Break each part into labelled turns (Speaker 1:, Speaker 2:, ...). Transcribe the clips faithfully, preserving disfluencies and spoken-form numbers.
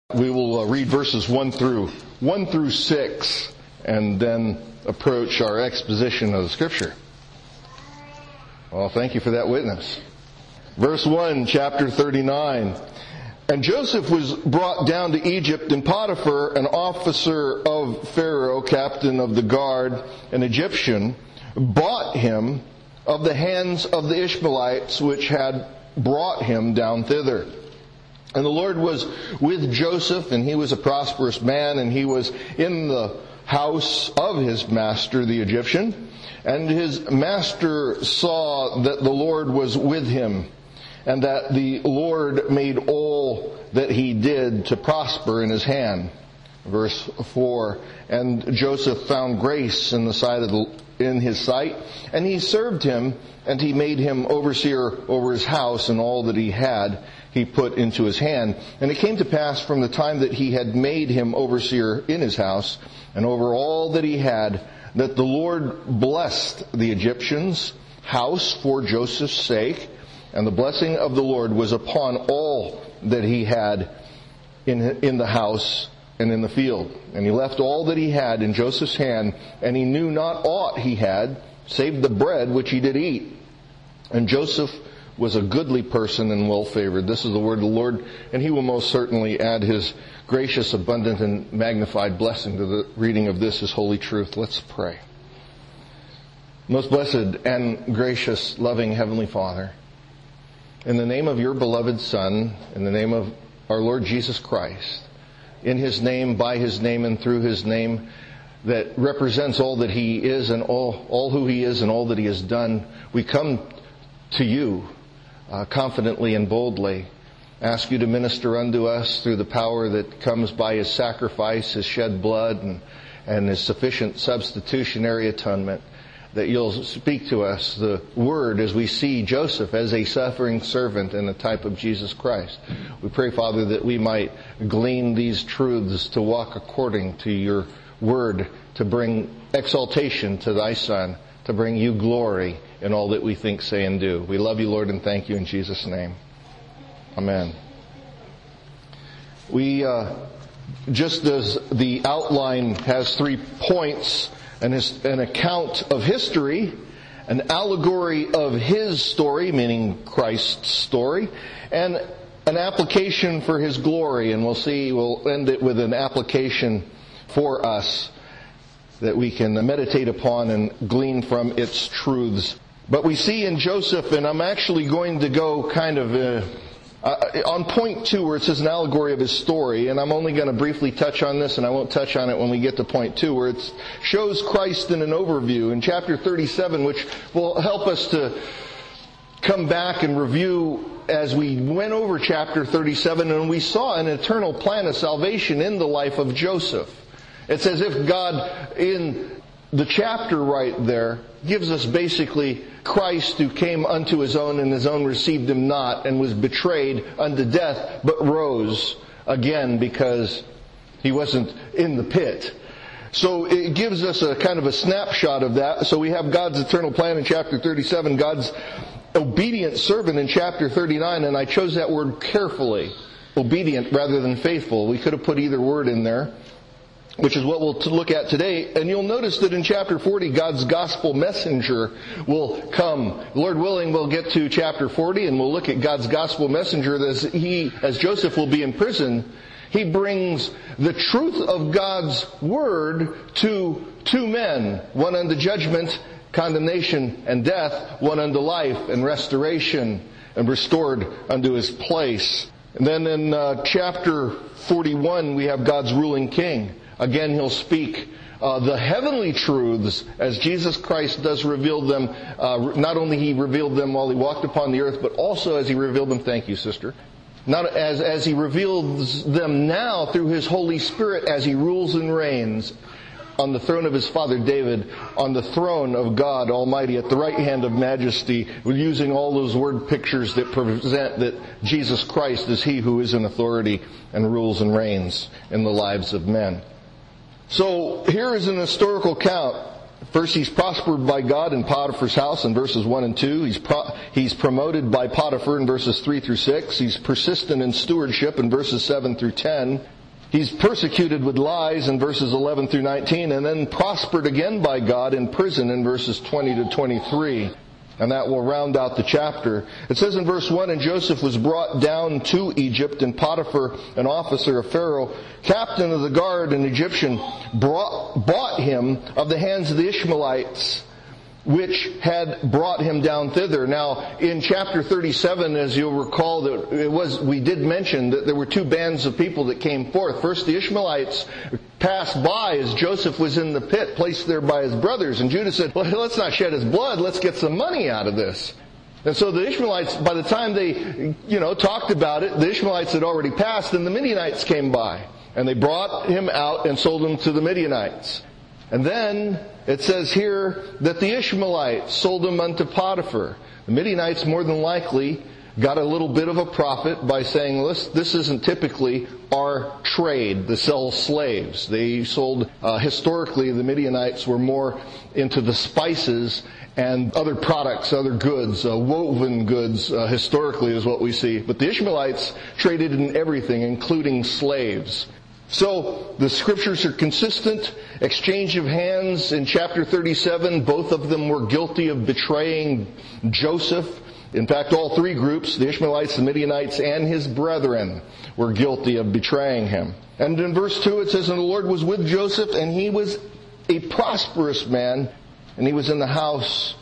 Speaker 1: We will uh, read verses one through one through six, and then approach our exposition of the Scripture. Well, thank you for that witness. Verse one, chapter thirty-nine. And Joseph was brought down to Egypt, and Potiphar, an officer of Pharaoh, captain of the guard, an Egyptian, bought him of the hands of the Ishmaelites which had brought him down thither. And the Lord was with Joseph, and he was a prosperous man, and he was in the house of his master, the Egyptian. And his master saw that the Lord was with him, and that the Lord made all that he did to prosper in his hand. Verse four, and Joseph found grace in the sight of the, in his sight, and he served him, and he made him overseer over his house, and all that he had he put into his hand. And it came to pass from the time that he had made him overseer in his house, and over all that he had, that the Lord blessed the Egyptians' house for Joseph's sake, and the blessing of the Lord was upon all that he had in, in the house and in the field. And he left all that he had in Joseph's hand, and he knew not aught he had, save the bread which he did eat. And Joseph was a goodly person and well favored. This is the word of the Lord, and he will most certainly add his gracious, abundant, and magnified blessing to the reading of this, his holy truth. Let's pray. Most blessed and gracious, loving Heavenly Father, in the name of your beloved Son, in the name of our Lord Jesus Christ, in his name, by his name, and through his name, that represents all that he is and all, all who he is and all that he has done, we come to you uh, confidently and boldly, ask you to minister unto us through the power that comes by his sacrifice, his shed blood, and, and his sufficient substitutionary atonement, that you'll speak to us the word as we see Joseph as a suffering servant and a type of Jesus Christ. We pray, Father, that we might glean these truths to walk according to your word, to bring exaltation to thy Son, to bring you glory in all that we think, say, and do. We love you, Lord, and thank you in Jesus' name. Amen. We, uh, just as the outline has three points, and an account of history, an allegory of his story, meaning Christ's story, and an application for his glory. And we'll see, we'll end it with an application for us that we can meditate upon and glean from its truths. But we see in Joseph, and I'm actually going to go kind of uh, uh, on point two, where it says an allegory of his story, and I'm only going to briefly touch on this, and I won't touch on it when we get to point two, where it shows Christ in an overview in chapter thirty-seven, which will help us to come back and review as we went over chapter thirty-seven, and we saw an eternal plan of salvation in the life of Joseph. It's as if God, in the chapter right there, gives us basically Christ, who came unto his own, and his own received him not, and was betrayed unto death, but rose again because he wasn't in the pit. So it gives us a kind of a snapshot of that. So we have God's eternal plan in chapter thirty-seven, God's obedient servant in chapter thirty-nine, and I chose that word carefully. Obedient rather than faithful. We could have put either word in there, which is what we'll look at today. And you'll notice that in chapter forty, God's gospel messenger will come. Lord willing, we'll get to chapter forty, and we'll look at God's gospel messenger as he, as Joseph will be in prison. He brings the truth of God's word to two men, one unto judgment, condemnation, and death, one unto life and restoration, and restored unto his place. And then in uh, chapter forty-one, we have God's ruling king. Again, he'll speak uh, the heavenly truths as Jesus Christ does reveal them. Uh, not only he revealed them while he walked upon the earth, but also as he revealed them, thank you, sister, not as, as he reveals them now through his Holy Spirit as he rules and reigns on the throne of his father David, on the throne of God Almighty at the right hand of majesty, using all those word pictures that present that Jesus Christ is he who is in authority and rules and reigns in the lives of men. So here is an historical account First, he's prospered by God in Potiphar's house in verses one and two. He's pro- he's promoted by Potiphar in verses three through six. He's persistent in stewardship in verses seven through ten. He's persecuted with lies in verses eleven through nineteen, and then prospered again by God in prison in verses twenty to twenty-three. And that will round out the chapter. It says in verse one, and Joseph was brought down to Egypt, and Potiphar, an officer of Pharaoh, captain of the guard, an Egyptian, brought, bought him of the hands of the Ishmaelites, which had brought him down thither. Now, in chapter thirty-seven, as you'll recall, that it was we did mention that there were two bands of people that came forth. First, the Ishmaelites passed by as Joseph was in the pit, placed there by his brothers. And Judah said, well, let's not shed his blood. Let's get some money out of this. And so the Ishmaelites, by the time they, you know, talked about it, the Ishmaelites had already passed, and the Midianites came by. And they brought him out and sold him to the Midianites. And then it says here that the Ishmaelites sold him unto Potiphar. The Midianites more than likely got a little bit of a profit by saying, this, this isn't typically our trade, to sell slaves. They sold, uh, historically, the Midianites were more into the spices and other products, other goods, uh, woven goods, uh, historically is what we see. But the Ishmaelites traded in everything, including slaves. So, the scriptures are consistent. Exchange of hands in chapter thirty-seven. Both of them were guilty of betraying Joseph. In fact, all three groups, the Ishmaelites, the Midianites, and his brethren, were guilty of betraying him. And in verse two it says, and the Lord was with Joseph, and he was a prosperous man, and he was in the house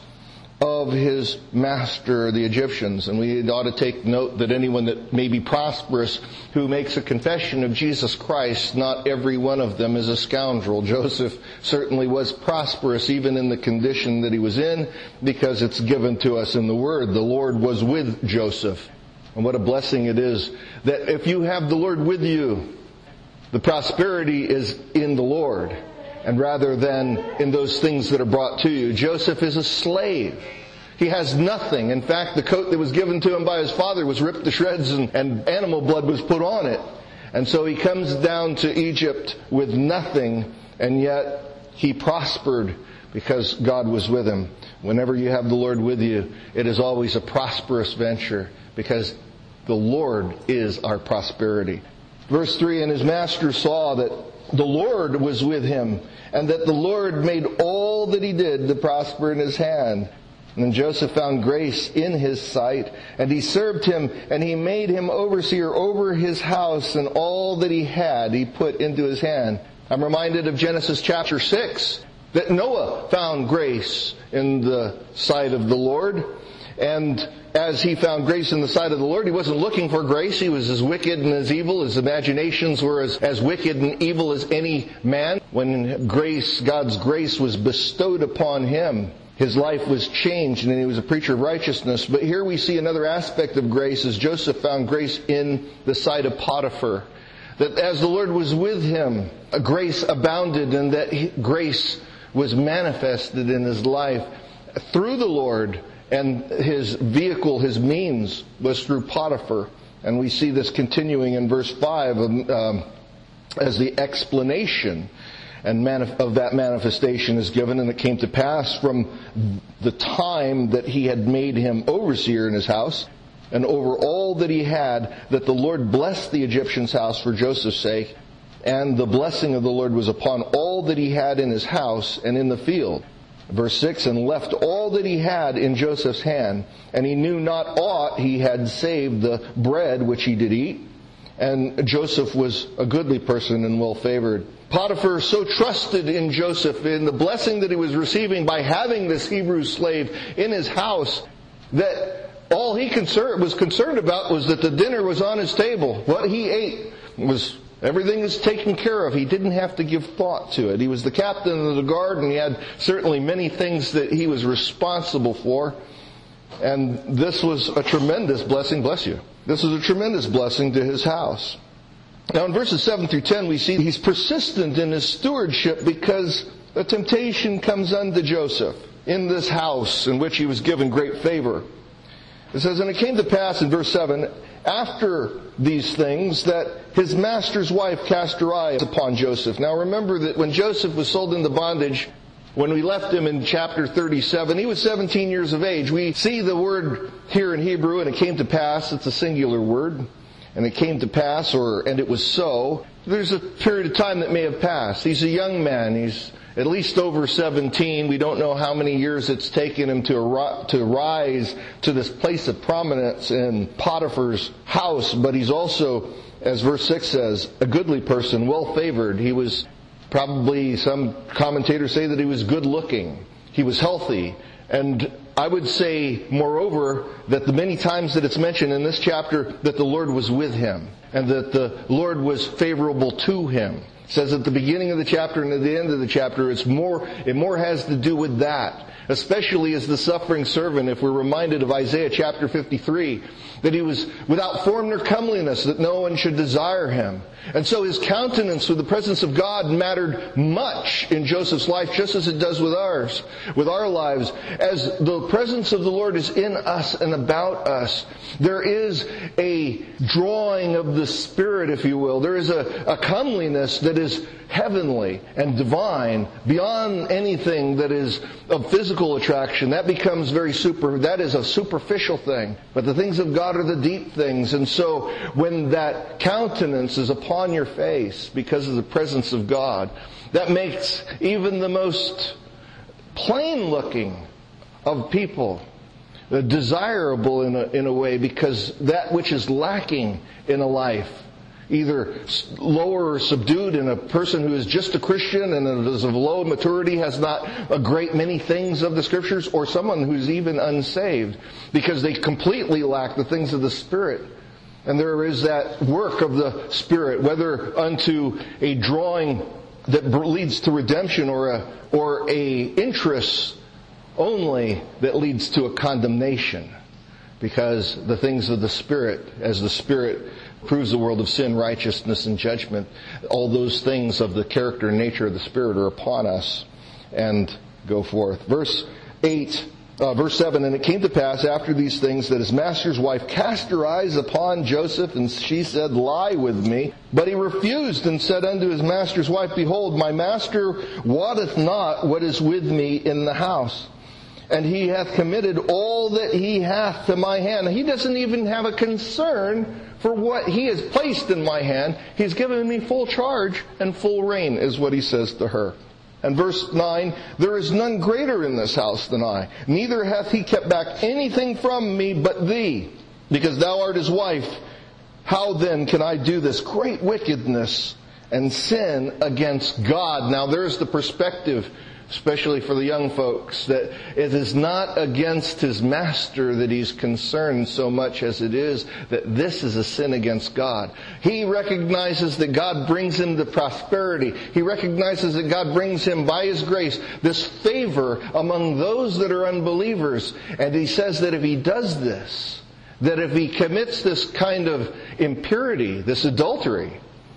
Speaker 1: of his master, the Egyptians. And we ought to take note that anyone that may be prosperous who makes a confession of Jesus Christ, not every one of them is a scoundrel. Joseph certainly was prosperous even in the condition that he was in, because it's given to us in the Word. The Lord was with Joseph. And what a blessing it is that if you have the Lord with you, the prosperity is in the Lord, and rather than in those things that are brought to you. Joseph is a slave. He has nothing. In fact, the coat that was given to him by his father was ripped to shreds, and, and animal blood was put on it. And so he comes down to Egypt with nothing, and yet he prospered because God was with him. Whenever you have the Lord with you, it is always a prosperous venture, because the Lord is our prosperity. Verse three, and his master saw that the Lord was with him, and that the Lord made all that he did to prosper in his hand. And then Joseph found grace in his sight, and he served him, and he made him overseer over his house, and all that he had he put into his hand. I'm reminded of Genesis chapter six, that Noah found grace in the sight of the Lord. And as he found grace in the sight of the Lord, he wasn't looking for grace. He was as wicked and as evil. His imaginations were as, as wicked and evil as any man. When grace, God's grace was bestowed upon him, his life was changed, and he was a preacher of righteousness. But here we see another aspect of grace, as Joseph found grace in the sight of Potiphar. That as the Lord was with him, a grace abounded, and that he, grace was manifested in his life through the Lord. And his vehicle, his means, was through Potiphar. And we see this continuing in verse five um, as the explanation and manif- of that manifestation is given. And it came to pass from the time that he had made him overseer in his house, and over all that he had, that the Lord blessed the Egyptian's house for Joseph's sake. And the blessing of the Lord was upon all that he had in his house and in the field. Verse six, and left all that he had in Joseph's hand, and he knew not aught he had save the bread which he did eat. And Joseph was a goodly person and well favored. Potiphar so trusted in Joseph, in the blessing that he was receiving by having this Hebrew slave in his house, that all he concern, was concerned about was that the dinner was on his table. What he ate was everything is taken care of. He didn't have to give thought to it. He was the captain of the guard, and he had certainly many things that he was responsible for. And this was a tremendous blessing. Bless you. This was a tremendous blessing to his house. Now in verses seven through ten we see he's persistent in his stewardship, because a temptation comes unto Joseph in this house in which he was given great favor. It says, and it came to pass in verse seven, after these things, that his master's wife cast her eye upon Joseph. Now remember that when Joseph was sold into bondage, When we left him in chapter thirty-seven, he was seventeen years of age. We see the word here in Hebrew, and it came to pass. It's a singular word. And it came to pass, or and it was so. There's a period of time that may have passed. He's a young man. He's at least over seventeen. We don't know how many years it's taken him to ar- to rise to this place of prominence in Potiphar's house. But he's also, as verse six says, a goodly person, well favored. He was probably, some commentators say that he was good looking. He was healthy. And I would say, moreover, that the many times that it's mentioned in this chapter that the Lord was with him and that the Lord was favorable to him. It says at the beginning of the chapter and at the end of the chapter, it's more, it more has to do with that. Especially as the suffering servant, if we're reminded of Isaiah chapter fifty-three, that he was without form nor comeliness, that no one should desire him. And so his countenance with the presence of God mattered much in Joseph's life, just as it does with ours, with our lives. As the presence of the Lord is in us and about us, there is a drawing of the Spirit, if you will. There is a, a comeliness that is heavenly and divine, beyond anything that is of physical attraction. That becomes very super, that is a superficial thing. But the things of God are the deep things. And so when that countenance is upon your face because of the presence of God, that makes even the most plain looking of people desirable in a, in a way, because that which is lacking in a life, either lower or subdued in a person who is just a Christian and is of low maturity, has not a great many things of the Scriptures, or someone who's even unsaved, because they completely lack the things of the Spirit. And there is that work of the Spirit, whether unto a drawing that leads to redemption, or a, or a interest only that leads to a condemnation. Because the things of the Spirit, as the Spirit proves the world of sin, righteousness, and judgment, all those things of the character and nature of the Spirit are upon us, and go forth. Verse eight, uh, verse seven, and it came to pass after these things that his master's wife cast her eyes upon Joseph, and she said, lie with me. But he refused and said unto his master's wife, behold, my master wotteth not what is with me in the house, and he hath committed all that he hath to my hand. He doesn't even have a concern for what he has placed in my hand. He's given me full charge and full reign, is what he says to her. And verse nine, there is none greater in this house than I. Neither hath he kept back anything from me but thee, because thou art his wife. How then can I do this great wickedness and sin against God? Now there's the perspective, especially for the young folks, that it is not against his master that he's concerned so much as it is that this is a sin against God. He recognizes that God brings him the prosperity. He recognizes that God brings him by his grace this favor among those that are unbelievers. And he says that if he does this, that if he commits this kind of impurity, this adultery,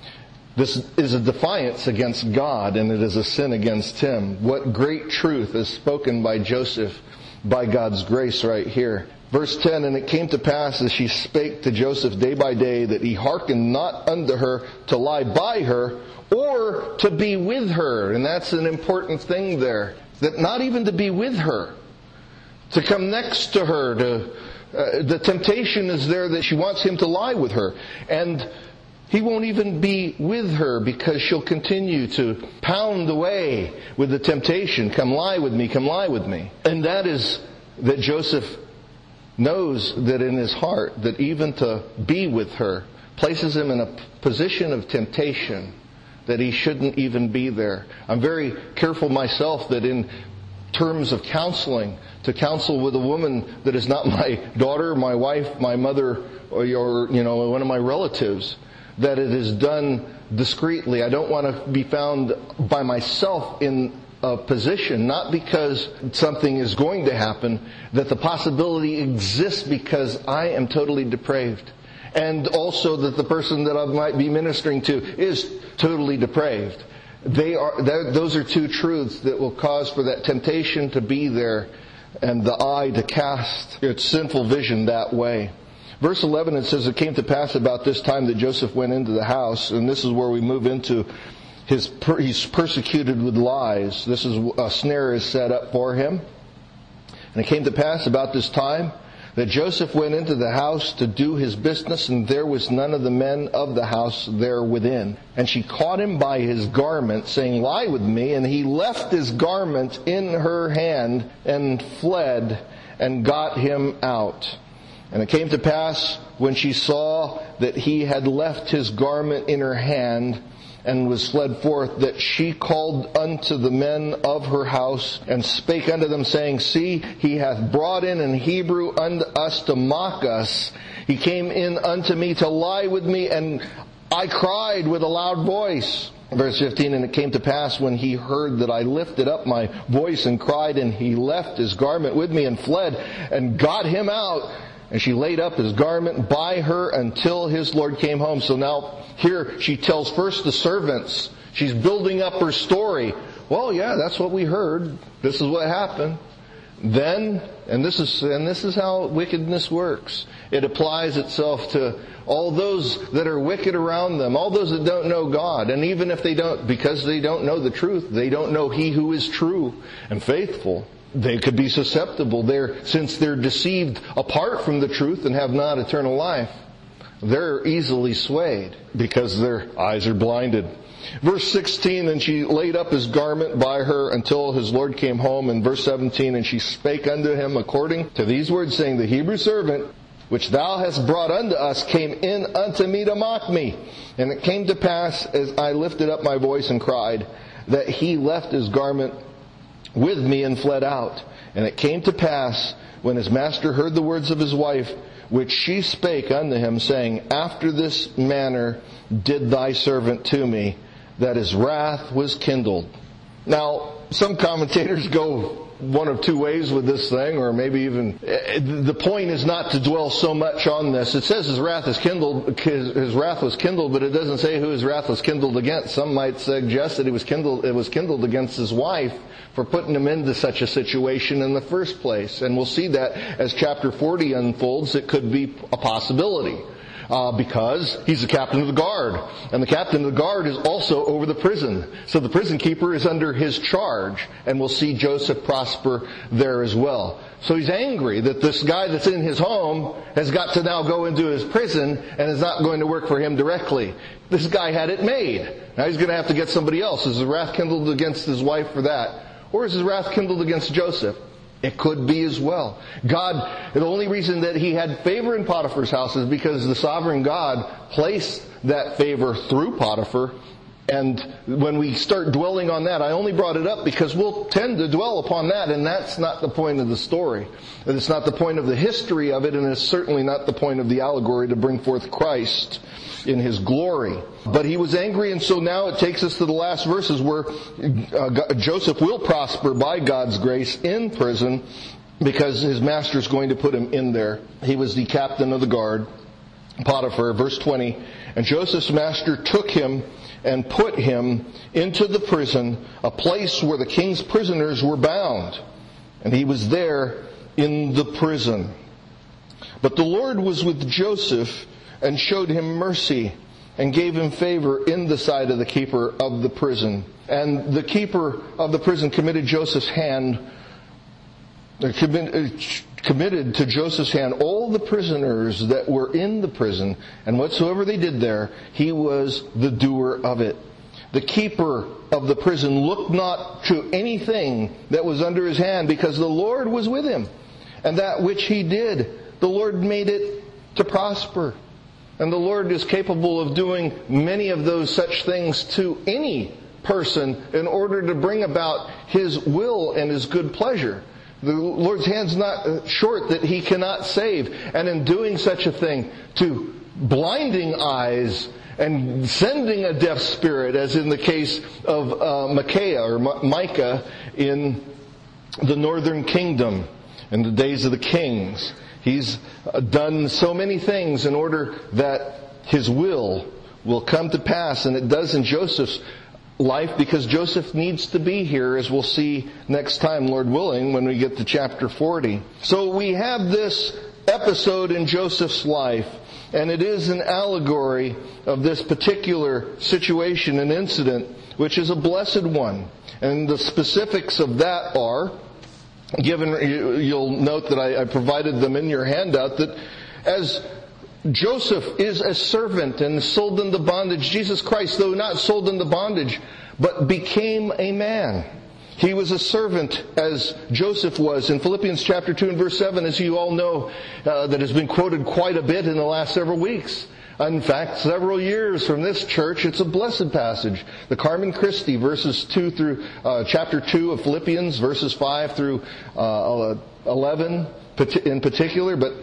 Speaker 1: this is a defiance against God, and it is a sin against him. What great truth is spoken by Joseph by God's grace right here. Verse ten, and it came to pass as she spake to Joseph day by day, that he hearkened not unto her to lie by her, or to be with her. And that's an important thing there. That not even to be with her, to come next to her. To uh, the temptation is there that she wants him to lie with her. And he won't even be with her, because she'll continue to pound away with the temptation. Come lie with me, come lie with me. And that is that Joseph knows that in his heart, that even to be with her places him in a position of temptation, that he shouldn't even be there. I'm very careful myself that in terms of counseling, to counsel with a woman that is not my daughter, my wife, my mother, or your, you know, one of my relatives, that it is done discreetly. I don't want to be found by myself in a position, not because something is going to happen, that the possibility exists because I am totally depraved. And also that the person that I might be ministering to is totally depraved. They are, those are two truths that will cause for that temptation to be there, and the eye to cast its sinful vision that way. Verse eleven, it says, it came to pass about this time that Joseph went into the house, and this is where we move into His per, he's persecuted with lies. This is a snare is set up for him. And it came to pass about this time that Joseph went into the house to do his business, and there was none of the men of the house there within. And she caught him by his garment, saying, Lie with me. And he left his garment in her hand and fled and got him out. And it came to pass when she saw that he had left his garment in her hand and was fled forth, that she called unto the men of her house, and spake unto them, saying, See, he hath brought in an Hebrew unto us to mock us. He came in unto me to lie with me, and I cried with a loud voice. Verse fifteen, and it came to pass when he heard that I lifted up my voice and cried, and he left his garment with me and fled, and got him out. And she laid up his garment by her until his Lord came home. So now here she tells first the servants. She's building up her story. Well, yeah, that's what we heard. This is what happened. Then, and this is and this is how wickedness works. It applies itself to all those that are wicked around them, all those that don't know God. And even if they don't, because they don't know the truth, they don't know He who is true and faithful. They could be susceptible there, since they're deceived apart from the truth and have not eternal life. They're easily swayed because their eyes are blinded. Verse sixteen, and she laid up his garment by her until his Lord came home. And verse seventeen, and she spake unto him according to these words, saying, The Hebrew servant which thou hast brought unto us came in unto me to mock me. And it came to pass, as I lifted up my voice and cried, that he left his garment with me and fled out. And it came to pass, when his master heard the words of his wife, which she spake unto him, saying, After this manner did thy servant to me, that his wrath was kindled. Now, some commentators go one of two ways with this thing, or maybe even, the point is not to dwell so much on this. It says his wrath is kindled, his, his wrath was kindled, but it doesn't say who his wrath was kindled against. Some might suggest that it was kindled, it was kindled against his wife for putting him into such a situation in the first place. And we'll see that as chapter forty unfolds, it could be a possibility. Uh, because he's the captain of the guard. And the captain of the guard is also over the prison. So the prison keeper is under his charge. And we'll see Joseph prosper there as well. So he's angry that this guy that's in his home has got to now go into his prison and is not going to work for him directly. This guy had it made. Now he's going to have to get somebody else. Is his wrath kindled against his wife for that? Or is his wrath kindled against Joseph? It could be as well. God, the only reason that he had favor in Potiphar's house is because the sovereign God placed that favor through Potiphar. And when we start dwelling on that, I only brought it up because we'll tend to dwell upon that, and that's not the point of the story. And it's not the point of the history of it, and it's certainly not the point of the allegory to bring forth Christ in His glory. But he was angry, and so now it takes us to the last verses where uh, Joseph will prosper by God's grace in prison because his master is going to put him in there. He was the captain of the guard, Potiphar, verse twenty. And Joseph's master took him and put him into the prison, a place where the king's prisoners were bound. And he was there in the prison. But the Lord was with Joseph and showed him mercy and gave him favor in the sight of the keeper of the prison. And the keeper of the prison committed Joseph's hand, committed to Joseph's hand all the prisoners that were in the prison, and whatsoever they did there, he was the doer of it. The keeper of the prison looked not to anything that was under his hand, because the Lord was with him. And that which he did, the Lord made it to prosper. And the Lord is capable of doing many of those such things to any person in order to bring about His will and His good pleasure. The Lord's hand's not short that He cannot save. And in doing such a thing, to blinding eyes and sending a deaf spirit, as in the case of uh, Micaiah or M- Micah in the northern kingdom in the days of the kings. He's done so many things in order that His will will come to pass. And it does in Joseph's life, because Joseph needs to be here, as we'll see next time, Lord willing, when we get to chapter forty. So we have this episode in Joseph's life, and it is an allegory of this particular situation and incident which is a blessed one. And the specifics of that are, given, you'll note that I, I provided them in your handout, that as Joseph is a servant and sold into bondage, Jesus Christ, though not sold into bondage, but became a man. He was a servant as Joseph was. In Philippians chapter two and verse seven, as you all know, uh, that has been quoted quite a bit in the last several weeks. In fact, several years from this church, it's a blessed passage. The Carmen Christi, verses two through, uh, chapter two of Philippians, verses five through uh, eleven in particular. But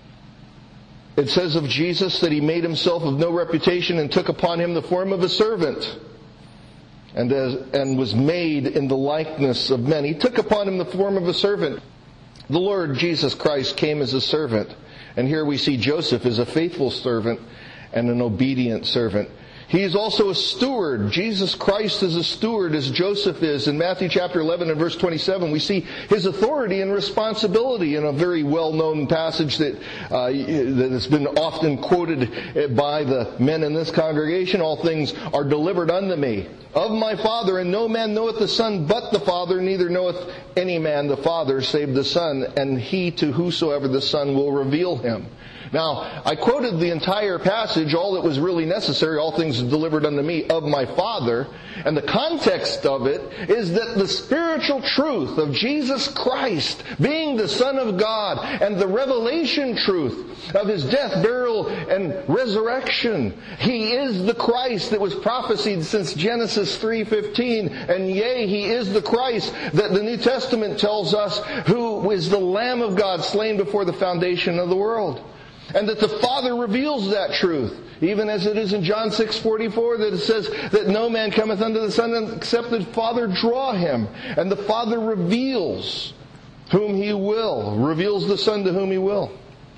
Speaker 1: it says of Jesus that He made Himself of no reputation and took upon Him the form of a servant. And, as, and was made in the likeness of men. He took upon Him the form of a servant. The Lord Jesus Christ came as a servant. And here we see Joseph as a faithful servant and an obedient servant. He is also a steward. Jesus Christ is a steward as Joseph is. In Matthew chapter eleven and verse twenty-seven, we see His authority and responsibility in a very well-known passage that, uh, that has been often quoted by the men in this congregation. All things are delivered unto me of my Father, and no man knoweth the Son but the Father, neither knoweth any man the Father save the Son, and he to whosoever the Son will reveal Him. Now, I quoted the entire passage, all that was really necessary, all things delivered unto me of my Father. And the context of it is that the spiritual truth of Jesus Christ being the Son of God and the revelation truth of His death, burial, and resurrection. He is the Christ that was prophesied since Genesis three fifteen. And yea, He is the Christ that the New Testament tells us who is the Lamb of God slain before the foundation of the world. And that the Father reveals that truth. Even as it is in John six forty-four, that it says that no man cometh unto the Son except the Father draw him. And the Father reveals whom He will. Reveals the Son to whom He will.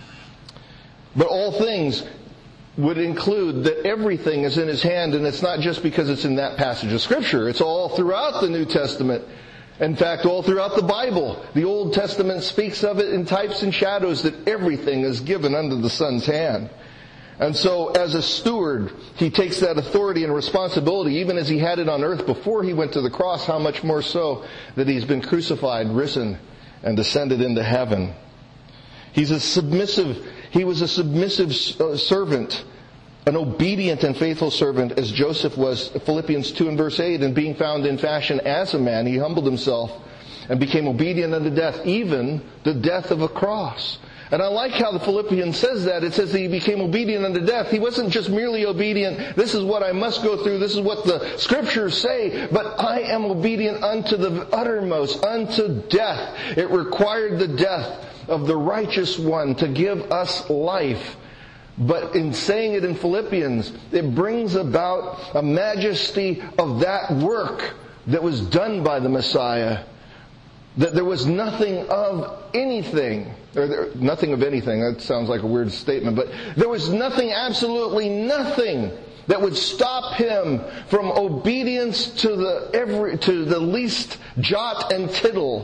Speaker 1: But all things would include that everything is in His hand. And it's not just because it's in that passage of Scripture. It's all throughout the New Testament. In fact, all throughout the Bible, the Old Testament speaks of it in types and shadows that everything is given under the Son's hand. And so, as a steward, He takes that authority and responsibility, even as He had it on earth before He went to the cross, how much more so that He's been crucified, risen, and ascended into heaven. He's a submissive, He was a submissive servant, an obedient and faithful servant as Joseph was. Philippians two and verse eight, and being found in fashion as a man, He humbled Himself and became obedient unto death, even the death of a cross. And I like how the Philippians says that. It says that He became obedient unto death. He wasn't just merely obedient, this is what I must go through, this is what the Scriptures say, but I am obedient unto the uttermost, unto death. It required the death of the righteous one to give us life. But in saying it in Philippians, it brings about a majesty of that work that was done by the Messiah. That there was nothing of anything, or there, nothing of anything, that sounds like a weird statement, but there was nothing, absolutely nothing, that would stop Him from obedience to the every to the least jot and tittle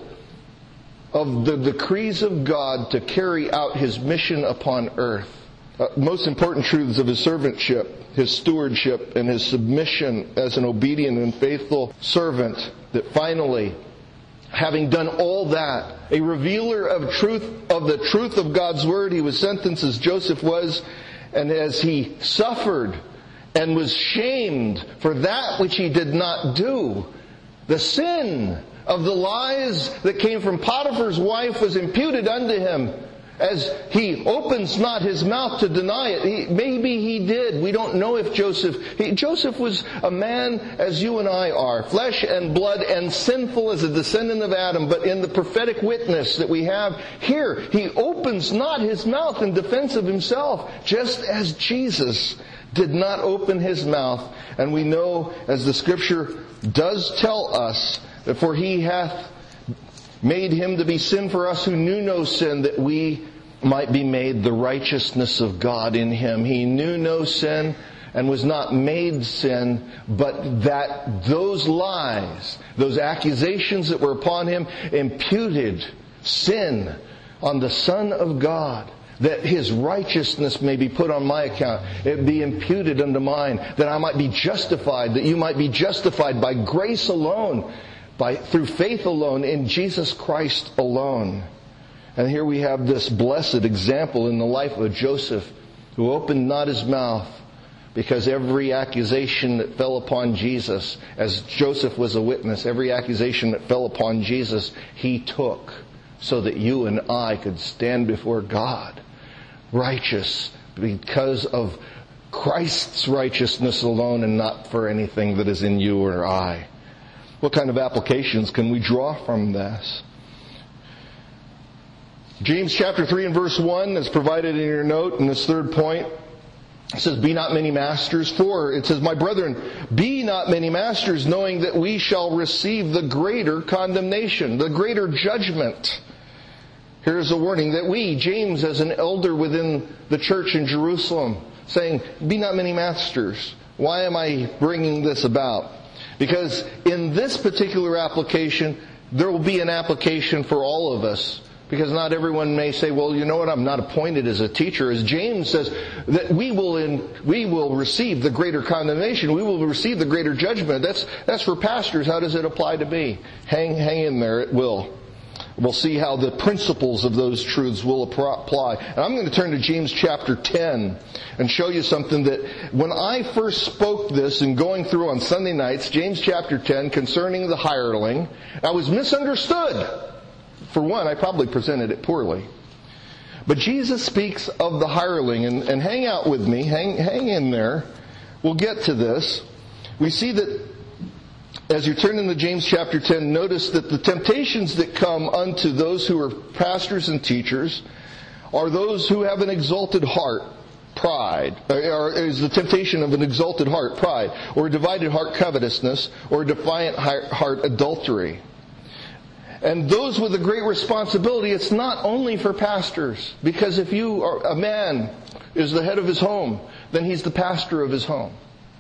Speaker 1: of the decrees of God to carry out His mission upon earth. Uh, most important truths of His servantship, His stewardship, and His submission as an obedient and faithful servant, that finally, having done all that, a revealer of truth, of the truth of God's Word, He was sentenced as Joseph was, and as He suffered and was shamed for that which He did not do, the sin of the lies that came from Potiphar's wife was imputed unto Him. As He opens not His mouth to deny it. He, maybe He did. We don't know if Joseph... He, Joseph was a man as you and I are. Flesh and blood and sinful as a descendant of Adam. But in the prophetic witness that we have here, He opens not His mouth in defense of Himself. Just as Jesus did not open His mouth. And we know, as the Scripture does tell us, that for He hath made Him to be sin for us who knew no sin, that we might be made the righteousness of God in Him. He knew no sin and was not made sin, but that those lies, those accusations that were upon Him, imputed sin on the Son of God. that His righteousness may be put on my account, it be imputed unto mine, that I might be justified, that you might be justified by grace alone, by through faith alone, in Jesus Christ alone. And here we have this blessed example in the life of Joseph, who opened not his mouth, because every accusation that fell upon Jesus, as Joseph was a witness, every accusation that fell upon Jesus, he took, so that you and I could stand before God righteous because of Christ's righteousness alone, and not for anything that is in you or I. What kind of applications can we draw from this? James chapter three and verse one is provided in your note in this third point. It says, be not many masters. For, it says, my brethren, be not many masters, knowing that we shall receive the greater condemnation, the greater judgment. Here's a warning that we, James as an elder within the church in Jerusalem, saying, be not many masters. Why am I bringing this about? Because in this particular application, there will be an application for all of us. Because not everyone may say, well, you know what, I'm not appointed as a teacher. As James says, that we will in, we will receive the greater condemnation. We will receive the greater judgment. That's, that's for pastors. How does it apply to me? Hang, hang in there. It will. We'll see how the principles of those truths will apply. And I'm going to turn to James chapter ten and show you something that when I first spoke this and going through on Sunday nights, James chapter ten, concerning the hireling, I was misunderstood. For one, I probably presented it poorly. But Jesus speaks of the hireling, and, and hang out with me, hang, hang in there. We'll get to this. We see that as you turn into James chapter ten, notice that the temptations that come unto those who are pastors and teachers are those who have an exalted heart, pride, or is the temptation of an exalted heart, pride, or a divided heart, covetousness, or a defiant heart, adultery. And those with a great responsibility, it's not only for pastors. Because if you are, a man is the head of his home, then he's the pastor of his home.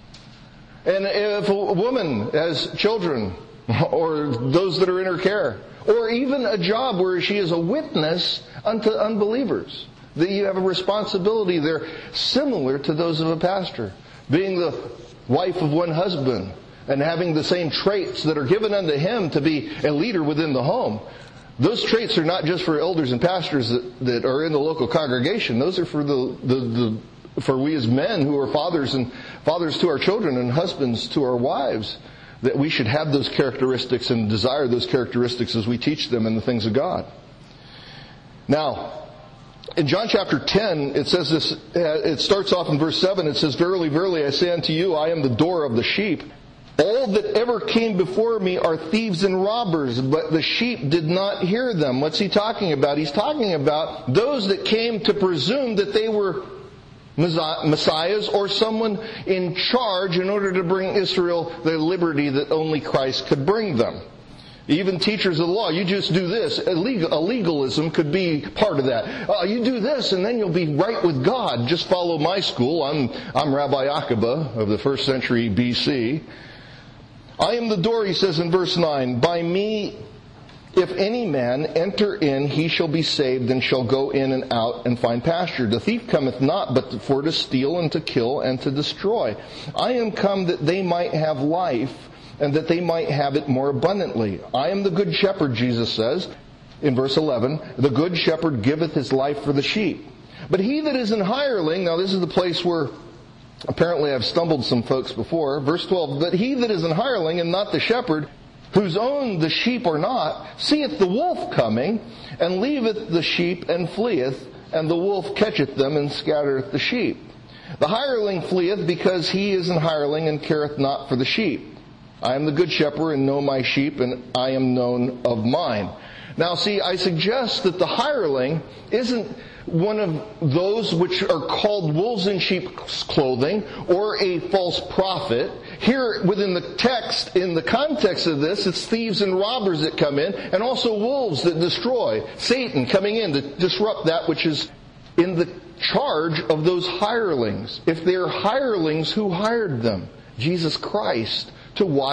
Speaker 1: And if a woman has children, or those that are in her care, or even a job where she is a witness unto unbelievers, that you have a responsibility there similar to those of a pastor. Being the wife of one husband, and having the same traits that are given unto him to be a leader within the home. Those traits are not just for elders and pastors that, that are in the local congregation. Those are for the, the, the for we as men who are fathers and fathers to our children and husbands to our wives. That we should have those characteristics and desire those characteristics as we teach them in the things of God. Now, in John chapter ten, it says this, it starts off in verse seven, it says, verily, verily, I say unto you, I am the door of the sheep. All that ever came before me are thieves and robbers, but the sheep did not hear them. What's he talking about? He's talking about those that came to presume that they were messiahs or someone in charge in order to bring Israel the liberty that only Christ could bring them. Even teachers of the law, you just do this. Illegal, illegalism could be part of that. Uh, you do this and then you'll be right with God. Just follow my school. I'm, I'm Rabbi Akiba of the first century B C. I am the door, he says in verse nine. By me, if any man enter in, he shall be saved and shall go in and out and find pasture. The thief cometh not but for to steal and to kill and to destroy. I am come that they might have life and that they might have it more abundantly. I am the good shepherd, Jesus says in verse eleven. The good shepherd giveth his life for the sheep. But he that is an hireling, now this is the place where apparently I've stumbled some folks before. Verse twelve, but he that is an hireling and not the shepherd, whose own the sheep are not, seeth the wolf coming, and leaveth the sheep and fleeth, and the wolf catcheth them and scattereth the sheep. The hireling fleeth because he is an hireling and careth not for the sheep. I am the good shepherd and know my sheep, and I am known of mine. Now see, I suggest that the hireling isn't one of those which are called wolves in sheep's clothing, or a false prophet. Here within the text, in the context of this, it's thieves and robbers that come in, and also wolves that destroy. Satan coming in to disrupt that which is in the charge of those hirelings. If they're hirelings, who hired them? Jesus Christ, to watch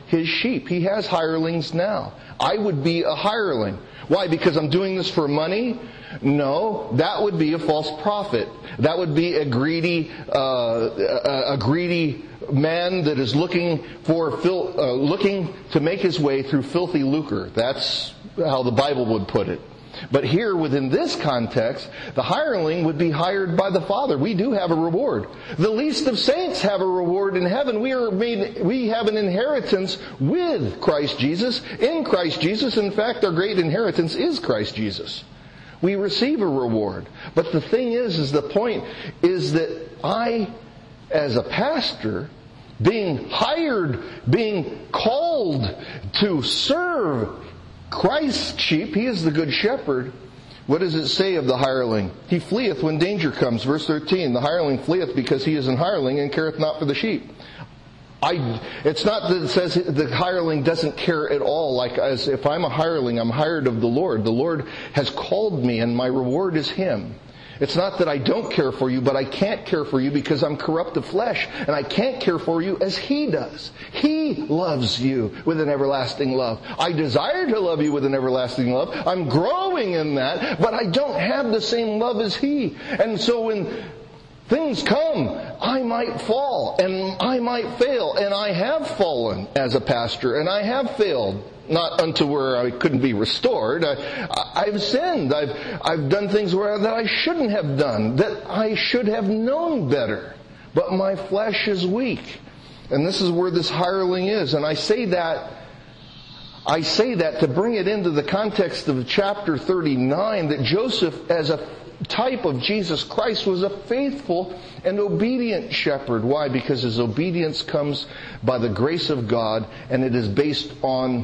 Speaker 1: His sheep. He has hirelings now. I would be a hireling. Why? Because I'm doing this for money? No, that would be a false prophet. That would be a greedy, uh, a, a greedy man that is looking for fil- uh, looking to make his way through filthy lucre. That's how the Bible would put it. But here, within this context, the hireling would be hired by the Father. We do have a reward. The least of saints have a reward in heaven. We are made, we have an inheritance with Christ Jesus, in Christ Jesus. In fact, our great inheritance is Christ Jesus. We receive a reward. But the thing is, is the point is that I, as a pastor, being hired, being called to serve Christ's sheep, He is the good shepherd. What does it say of the hireling? He fleeth when danger comes. Verse thirteen, the hireling fleeth because he is an hireling and careth not for the sheep. I, it's not that it says the hireling doesn't care at all. Like as if I'm a hireling, I'm hired of the Lord. The Lord has called me and my reward is Him. It's not that I don't care for you, but I can't care for you because I'm corrupt of flesh. And I can't care for you as He does. He loves you with an everlasting love. I desire to love you with an everlasting love. I'm growing in that, but I don't have the same love as He. And so when things come, I might fall and I might fail. And I have fallen as a pastor and I have failed. Not unto where I couldn't be restored. I, I've sinned. I've, I've done things where, that I shouldn't have done. That I should have known better. But my flesh is weak. And this is where this hireling is. And I say that, I say that to bring it into the context of chapter thirty-nine, that Joseph, as a type of Jesus Christ, was a faithful and obedient shepherd. Why? Because his obedience comes by the grace of God, and it is based on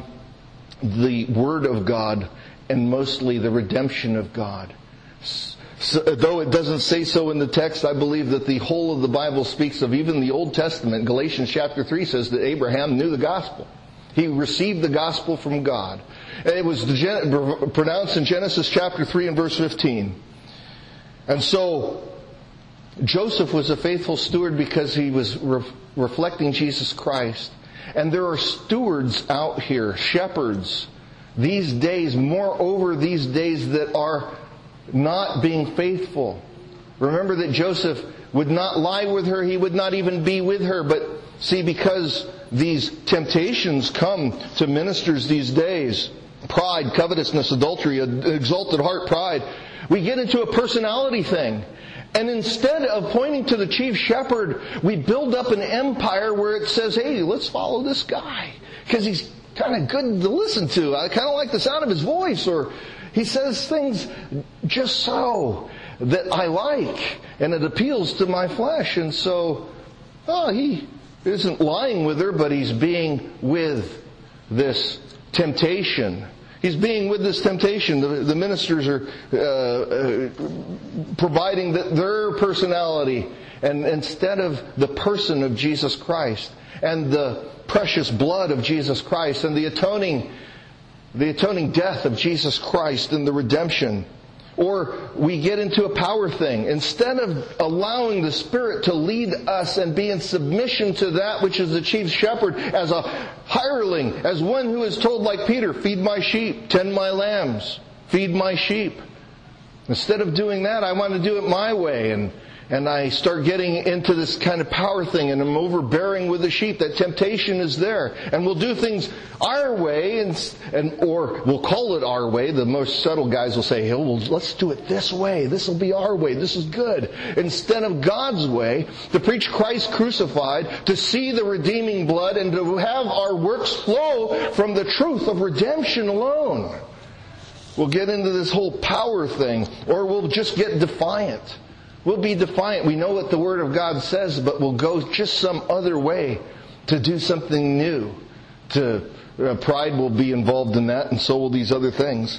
Speaker 1: the Word of God and mostly the redemption of God. So, though it doesn't say so in the text, I believe that the whole of the Bible speaks of, even the Old Testament. Galatians chapter three says that Abraham knew the gospel. He received the gospel from God. It was pronounced in Genesis chapter three and verse fifteen. And so Joseph was a faithful steward because he was re- reflecting Jesus Christ. And there are stewards out here, shepherds, these days, moreover these days, that are not being faithful. Remember that Joseph would not lie with her, he would not even be with her. But see, because these temptations come to ministers these days, pride, covetousness, adultery, exalted heart, pride, we get into a personality thing. And instead of pointing to the chief shepherd, we build up an empire where it says, hey, let's follow this guy, because he's kind of good to listen to. I kind of like the sound of his voice, or he says things just so that I like, and it appeals to my flesh. And so, oh, he isn't lying with her, but he's being with this temptation. He's being with this temptation. The, the ministers are uh, uh, providing the, their personality, and instead of the person of Jesus Christ and the precious blood of Jesus Christ and the atoning, the atoning death of Jesus Christ and the redemption. Or we get into a power thing. Instead of allowing the Spirit to lead us and be in submission to that which is the chief shepherd, as a hireling, as one who is told like Peter, feed my sheep, tend my lambs, feed my sheep. Instead of doing that, I want to do it my way, and and I start getting into this kind of power thing, and I'm overbearing with the sheep. That temptation is there. And we'll do things our way, and, and or we'll call it our way. The most subtle guys will say, hey, well, let's do it this way. This will be our way. This is good. Instead of God's way, to preach Christ crucified, to see the redeeming blood, and to have our works flow from the truth of redemption alone. We'll get into this whole power thing, or we'll just get defiant. We'll be defiant. We know what the Word of God says, but we'll go just some other way to do something new. To uh, pride will be involved in that, and so will these other things.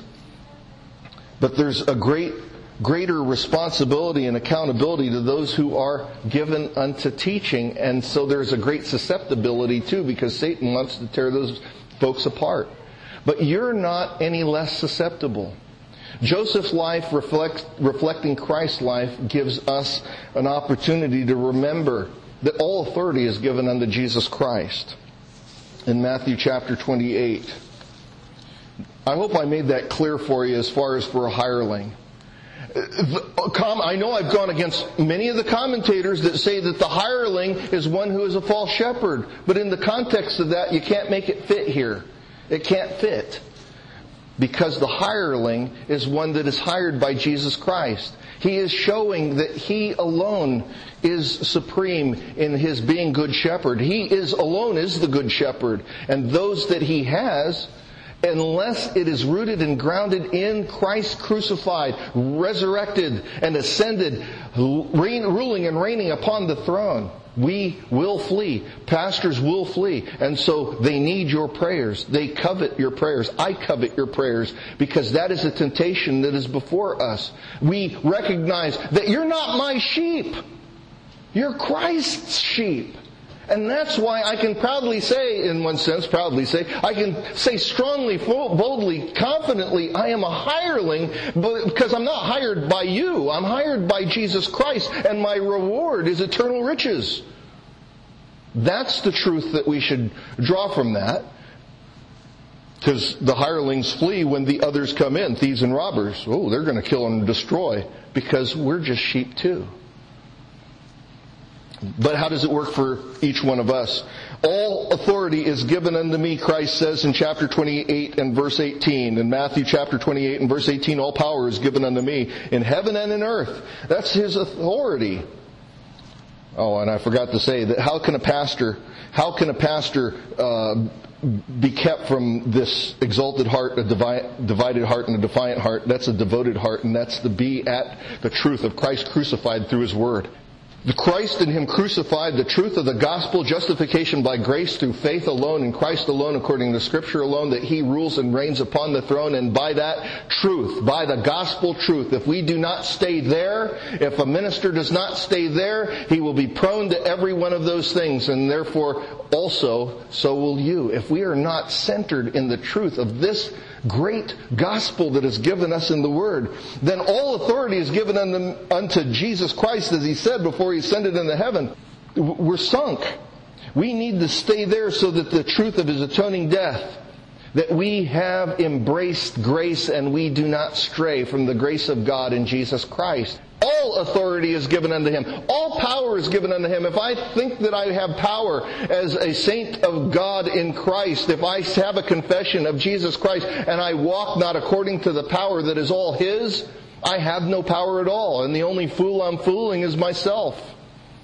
Speaker 1: But there's a great, greater responsibility and accountability to those who are given unto teaching, and so there's a great susceptibility too, because Satan wants to tear those folks apart. But you're not any less susceptible. Joseph's life, reflects, reflecting Christ's life, gives us an opportunity to remember that all authority is given unto Jesus Christ. in Matthew chapter twenty-eight. I hope I made that clear for you as far as for a hireling. I know I've gone against many of the commentators that say that the hireling is one who is a false shepherd. But in the context of that, you can't make it fit here. It can't fit. Because the hireling is one that is hired by Jesus Christ. He is showing that He alone is supreme in His being good shepherd. He is alone is the good shepherd. And those that He has, unless it is rooted and grounded in Christ crucified, resurrected, and ascended, reign, ruling and reigning upon the throne, we will flee. Pastors will flee. And so they need your prayers. They covet your prayers. I covet your prayers because that is a temptation that is before us. We recognize that you're not my sheep. You're Christ's sheep. And that's why I can proudly say, in one sense, proudly say, I can say strongly, boldly, confidently, I am a hireling, because I'm not hired by you. I'm hired by Jesus Christ, and my reward is eternal riches. That's the truth that we should draw from that. Because the hirelings flee when the others come in, thieves and robbers. Oh, they're going to kill and destroy, because we're just sheep too. But how does it work for each one of us? All authority is given unto me, Christ says in chapter twenty-eight and verse eighteen. In Matthew chapter twenty-eight and verse eighteen, all power is given unto me in heaven and in earth. That's His authority. Oh, and I forgot to say that how can a pastor, how can a pastor uh, be kept from this exalted heart, a divi- divided heart, and a defiant heart? That's a devoted heart, and that's to be at the truth of Christ crucified through His Word. The Christ in Him crucified, the truth of the gospel, justification by grace through faith alone, in Christ alone, according to Scripture alone, that He rules and reigns upon the throne. And by that truth, by the gospel truth, if we do not stay there, if a minister does not stay there, he will be prone to every one of those things. And therefore, also, so will you. If we are not centered in the truth of this great gospel that is given us in the Word, then all authority is given unto, unto Jesus Christ, as He said before He ascended into heaven. We're sunk. We need to stay there so that the truth of His atoning death, that we have embraced grace and we do not stray from the grace of God in Jesus Christ. All authority is given unto Him. All power is given unto Him. If I think that I have power as a saint of God in Christ, if I have a confession of Jesus Christ and I walk not according to the power that is all His, I have no power at all. And the only fool I'm fooling is myself.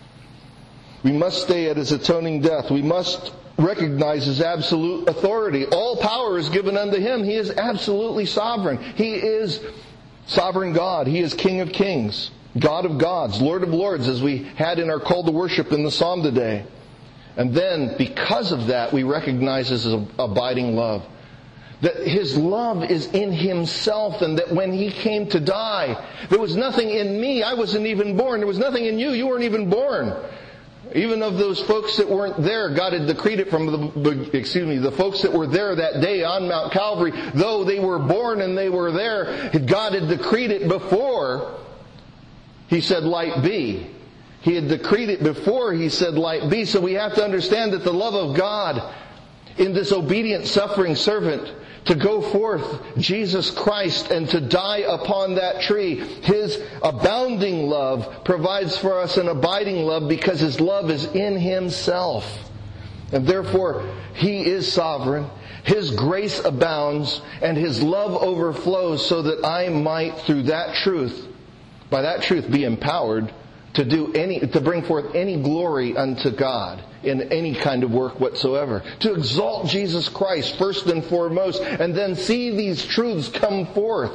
Speaker 1: We must stay at His atoning death. We must recognize His absolute authority. All power is given unto Him. He is absolutely sovereign. He is sovereign God. He is King of kings, God of gods, Lord of lords, as we had in our call to worship in the psalm today. And then, because of that, we recognize His abiding love. That His love is in Himself, and that when He came to die, there was nothing in me. I wasn't even born. There was nothing in you. You weren't even born. Even of those folks that weren't there, God had decreed it from the, excuse me, the folks that were there that day on Mount Calvary, though they were born and they were there, God had decreed it before He said, light be. He had decreed it before He said, light be. So we have to understand that the love of God in this obedient, suffering servant to go forth, Jesus Christ, and to die upon that tree. His abounding love provides for us an abiding love because His love is in Himself. And therefore, He is sovereign. His grace abounds and His love overflows so that I might, through that truth, by that truth, be empowered to do any, to bring forth any glory unto God in any kind of work whatsoever. To exalt Jesus Christ first and foremost, and then see these truths come forth.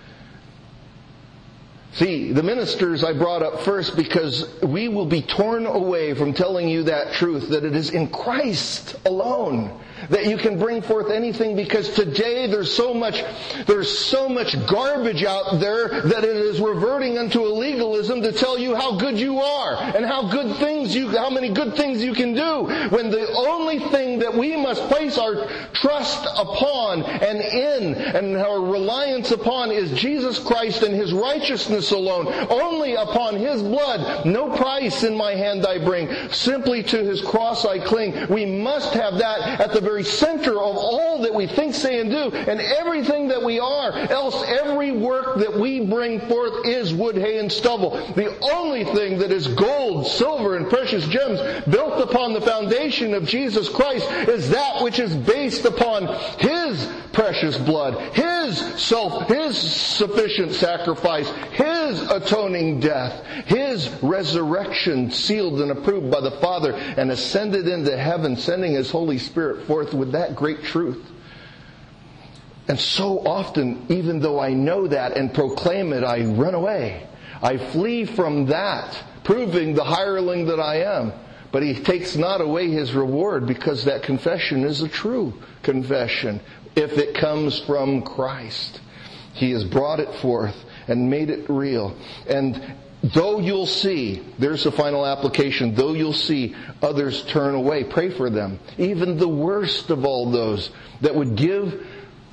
Speaker 1: See, the ministers I brought up first because we will be torn away from telling you that truth, that it is in Christ alone that you can bring forth anything, because today there's so much, there's so much garbage out there that it is reverting unto a legalism to tell you how good you are and how good things you, how many good things you can do, when the only thing that we must place our trust upon and in and our reliance upon is Jesus Christ and His righteousness alone. Only upon His blood, no price in my hand I bring, simply to His cross I cling. We must have that at the very center of all that we think, say, and do, and everything that we are. Else every work that we bring forth is wood, hay, and stubble. The only thing that is gold, silver, and precious gems built upon the foundation of Jesus Christ is that which is based upon His precious blood, His self, His sufficient sacrifice, His atoning death, His resurrection sealed and approved by the Father and ascended into heaven, sending His Holy Spirit forth with that great truth. And so often, even though I know that and proclaim it, I run away. I flee from that, proving the hireling that I am. But He takes not away His reward, because that confession is a true confession if it comes from Christ. He has brought it forth and made it real. And though you'll see, there's the final application, though you'll see others turn away, pray for them. Even the worst of all those that would give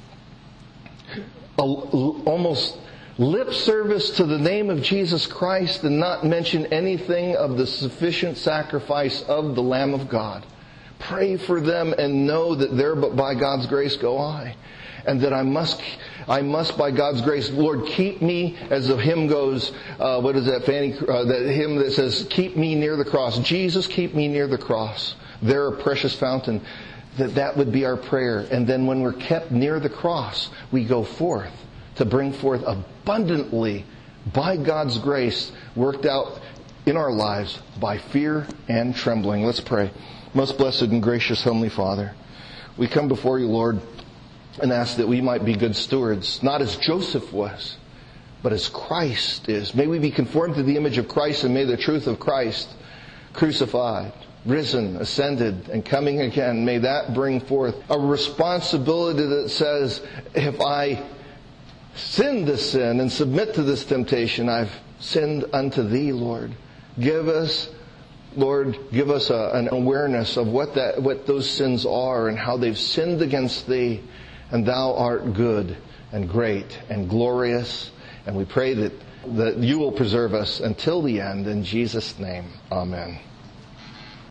Speaker 1: a, almost lip service to the name of Jesus Christ and not mention anything of the sufficient sacrifice of the Lamb of God. Pray for them and know that there but by God's grace go I. And that I must, I must by God's grace, Lord, keep me, as the hymn goes, uh, what is that, Fanny, uh, that hymn that says, keep me near the cross. Jesus, keep me near the cross. There a precious fountain. That that would be our prayer. And then when we're kept near the cross, we go forth to bring forth abundantly, by God's grace, worked out in our lives by fear and trembling. Let's pray. Most blessed and gracious Heavenly Father, we come before You, Lord, and ask that we might be good stewards, not as Joseph was, but as Christ is. May we be conformed to the image of Christ, and may the truth of Christ, crucified, risen, ascended, and coming again, may that bring forth a responsibility that says, if I sin this sin and submit to this temptation, I've sinned unto Thee, Lord. Give us, Lord, give us a, an awareness of what that, what those sins are and how they've sinned against Thee. And Thou art good and great and glorious. And we pray that, that You will preserve us until the end. In Jesus' name, amen.